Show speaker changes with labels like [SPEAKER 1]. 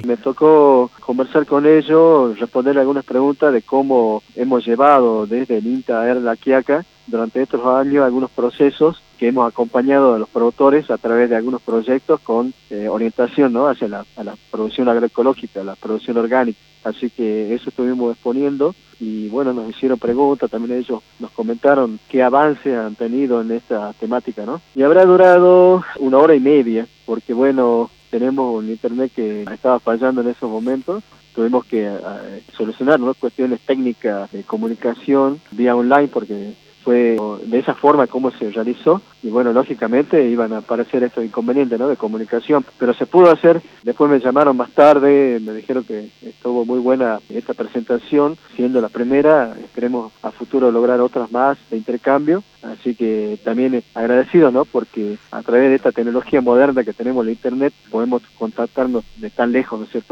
[SPEAKER 1] Sí.
[SPEAKER 2] Me tocó conversar con ellos, responder algunas preguntas de cómo hemos llevado desde el INTA a La Quiaca durante estos años algunos procesos que hemos acompañado a los productores a través de algunos proyectos con orientación, ¿no?, hacia a la producción agroecológica, la producción orgánica. Así que eso estuvimos exponiendo y bueno, nos hicieron preguntas, también ellos nos comentaron qué avances han tenido en esta temática, ¿no? Y habrá durado 1 hora y media, porque bueno, tenemos un internet que estaba fallando en esos momentos. Tuvimos que solucionar, ¿no?, cuestiones técnicas de comunicación vía online, porque fue de esa forma como se realizó y bueno, lógicamente iban a aparecer estos inconvenientes, ¿no?, de comunicación, pero se pudo hacer. Después me llamaron más tarde, me dijeron que estuvo muy buena esta presentación, siendo la primera. Esperemos a futuro lograr otras más de intercambio, así que también agradecido, ¿no?, porque a través de esta tecnología moderna que tenemos en internet podemos contactarnos de tan lejos, ¿no es cierto?